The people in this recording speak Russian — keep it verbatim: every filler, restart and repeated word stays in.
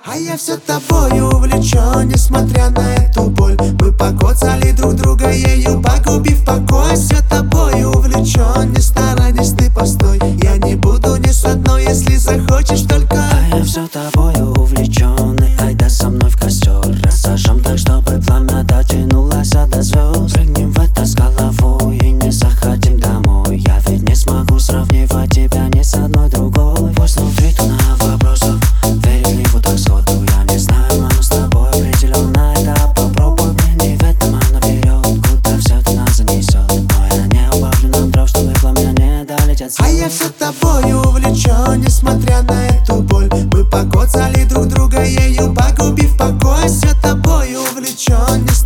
А я все тобою увлечен, несмотря на эту боль. Мы покоцали друг друга, ею погубив покой. Все тобою увлечен, не сторонись ты, постой. Я не буду ни с одной, если захочешь только. А я все тобою увлечен, и айда со мной в костер. Рассажем так, чтобы пламя дотянулось до звезд. Прыгнем в это с головой и не захотим домой. Я ведь не смогу сравнивать тебя ни с одной другой. Пусть внутри тона вопросов, верили вот так сходу. Я не знаю, но мы с тобой определенно это попробуй. Мне не в этом, а наперед, куда все это нас занесет. Но я не убавлю нам дров, чтобы пламя не долетят. А я все тобою увлечен, несмотря на эту боль. Мы покоцали друг друга, ею погубив покой. Все тобою увлечен,